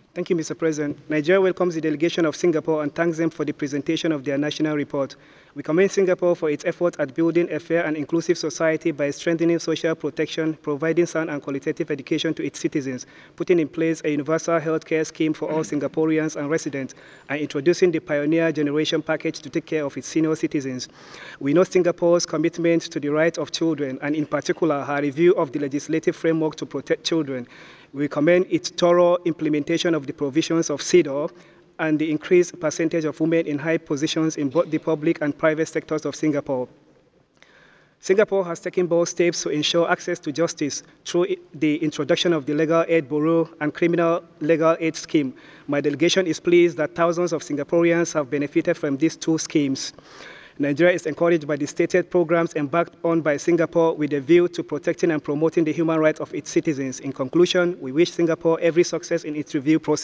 Thank you, Mr. President. Nigeria welcomes the delegation of Singapore and thanks them for the presentation of their national report. We commend Singapore for its efforts at building a fair and inclusive society by strengthening social protection, providing sound and qualitative education to its citizens, putting in place a universal healthcare scheme for all Singaporeans and residents, and introducing the Pioneer Generation Package to take care of its senior citizens. We know Singapore's commitment to the rights of children, and in particular, her review of the legislative framework to protect children. We commend its thorough implementation of the provisions of CEDAW and the increased percentage of women in high positions in both the public and private sectors of Singapore. Singapore has taken bold steps to ensure access to justice through the introduction of the Legal Aid Bureau and Criminal Legal Aid Scheme. My delegation is pleased that thousands of Singaporeans have benefited from these two schemes. Nigeria is encouraged by the stated programs embarked on by Singapore with a view to protecting and promoting the human rights of its citizens. In conclusion, we wish Singapore every success in its review process.